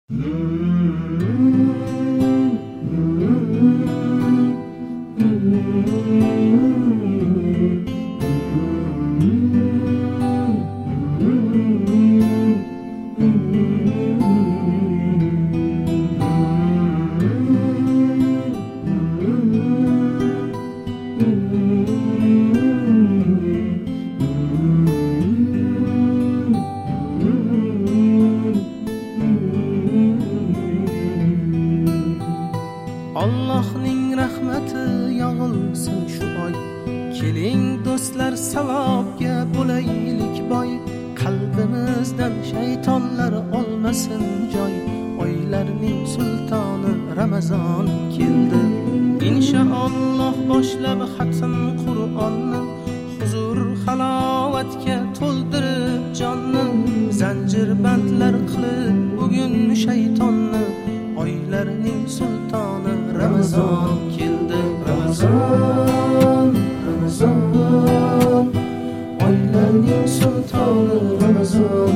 Allohning rahmati yog'ilsin shu oy. Keling do'stlar, savobga bo'laylik boy. Qalbimizdan shaytonlar olmasin joy. Oylarning sultoni Ramazon keldi. Inshaalloh boshlab xatm Qur'onni, huzur halovatga to'ldirib jonni. Zanjir bandlar qilib bugun shaytonni. Oylarning sultoni Ramazon keldi. Ramazon, Ramazon. Oylarning sultoni Ramazon.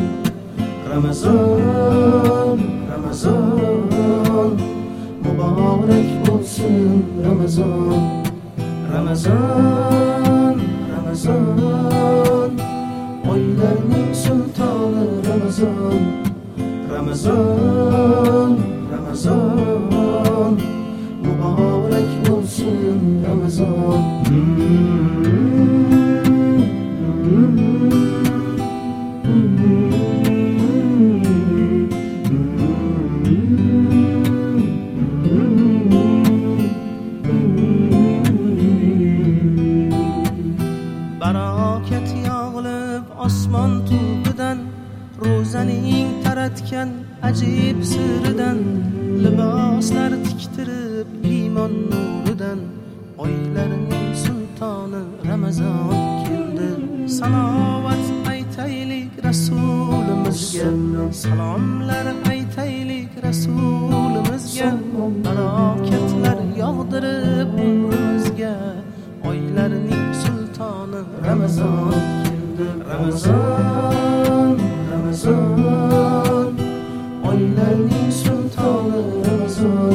Ramazon, Ramazon. Muborak bo'lsin Ramazon. Ramazon, Ramazon. Oylarning sultoni Ramazon. Ramazon, Ramazon. Muborak bo'lsin Ramazon. Barokat yog'ilib osmon tubidan, ro'zaning taratgan ajib siridan, liboslar tiktirib iymon nuridan. Oylarning sultoni Ramazon keldi. Salovat aytaylik rasulimizga, salomlar aytaylik rasulimizga. Barokatlar yog'dirib umrimizga. Oylarning sultoni Ramazon keldi. Ramazon, Ramazon. Oylarning sultoni Ramazon.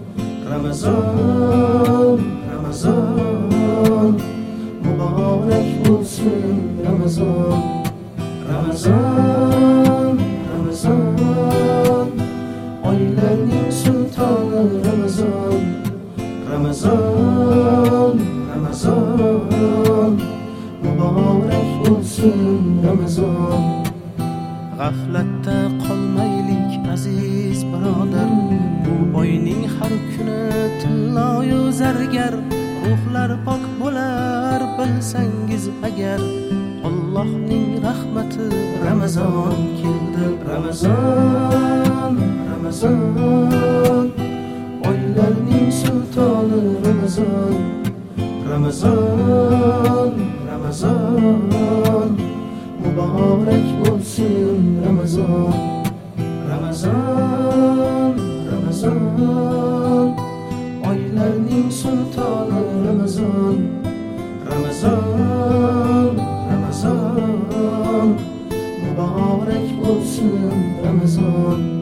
Ramazon, Ramazon. Muborak bo'lsin Ramazon. Ramazon, Ramazon. Oylarning sultoni Ramazon. Ramazon, Ramazon. Muborak bo'lsin Ramazon. G'aflatda qolmaylik aziz birodar. Bu oyning har kuni tilloyu zargar. Ruhlar pok bo'lar bilsangiz agar. Allohning rahmati Ramazon keldi. Ramazon, Ramazon. Oylarning sultoni Ramazon. Ramazon, Ramazon. Muborak bo'lsin Ramazon. Ramazon, Ramazon. Oylarning sultoni Ramazon. Ramazon, Ramazon. Muborak bo'lsin Ramazon.